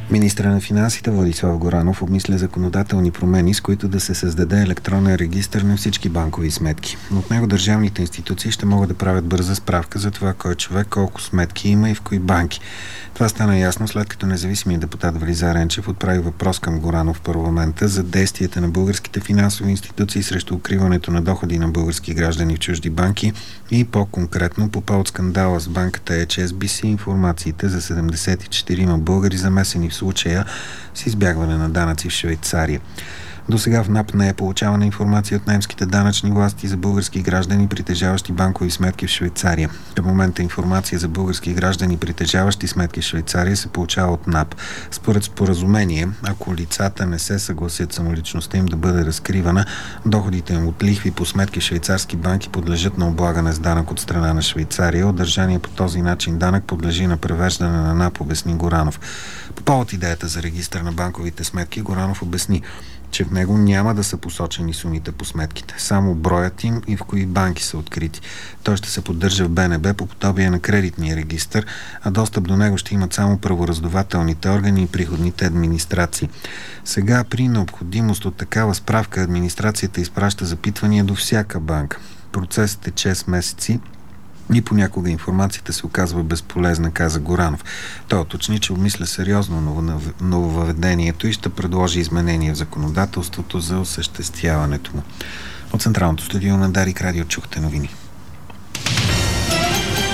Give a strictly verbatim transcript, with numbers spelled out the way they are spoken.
Министърът на финансите Владислав Горанов обмисля законодателни промени, с които да се създаде електронен регистър на всички банкови сметки. От него държавните институции ще могат да правят бърза справка за това кой човек колко сметки има и в кои банки. Това стана ясно, след като независимият депутат Велизар Енчев отправи въпрос към Горанов в парламента за действията на българските финансови институции срещу укриването на доходи на български граждани в чужди банки и по-конкретно по повод скандала с банката Ейч Ес Би Си информациите за седемдесет и четирима българи, замесени в случая с избягване на данъци в Швейцария. До сега в НАП не е получавана информация от немските данъчни власти за български граждани, притежаващи банкови сметки в Швейцария. Към момента информация за български граждани, притежаващи сметки в Швейцария, се получава от НАП. Според споразумение, ако лицата не се съгласят самоличността им да бъде разкривана, доходите им от лихви по сметки в швейцарски банки подлежат на облагане с данък от страна на Швейцария. Удържание по този начин данък подлежи на превеждане на НАП, обясни Горанов. По повод идеята за регистър на банковите сметки, Горанов обясни, че в него няма да са посочени сумите по сметките, само броят им и в кои банки са открити. Той ще се поддържа в Б Н Б по подобие на кредитния регистър, а достъп до него ще имат само правораздавателните органи и приходните администрации. Сега при необходимост от такава справка администрацията изпраща запитвания до всяка банка. Процесът е шест месеци и понякога информацията се оказва безполезна, каза Горанов. Той уточни, че обмисля сериозно нововъведението и ще предложи изменения в законодателството за осъществяването му. От Централното студио на Дарик Радио чухте новини.